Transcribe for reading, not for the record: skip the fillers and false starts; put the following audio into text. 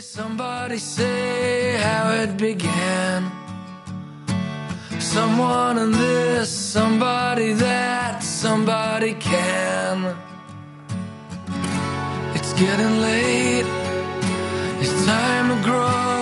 Somebody say how it began. Someone in this, somebody that, somebody can. It's getting late, it's time to grow.